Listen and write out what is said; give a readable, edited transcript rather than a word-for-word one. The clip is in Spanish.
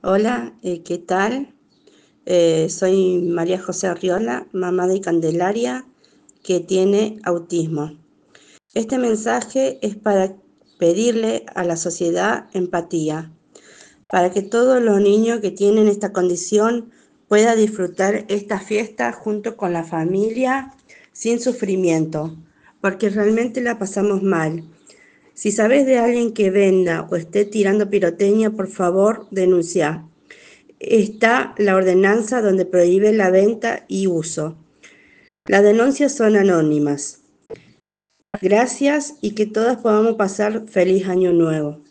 Hola, ¿qué tal? Soy María José Arriola, mamá de Candelaria, que tiene autismo. Este mensaje es para pedirle a la sociedad empatía, para que todos los niños que tienen esta condición puedan disfrutar esta fiesta junto con la familia sin sufrimiento, porque realmente la pasamos mal. Si sabes de alguien que venda o esté tirando pirotecnia, por favor, denuncia. Está la ordenanza donde prohíbe la venta y uso. Las denuncias son anónimas. Gracias y que todas podamos pasar feliz año nuevo.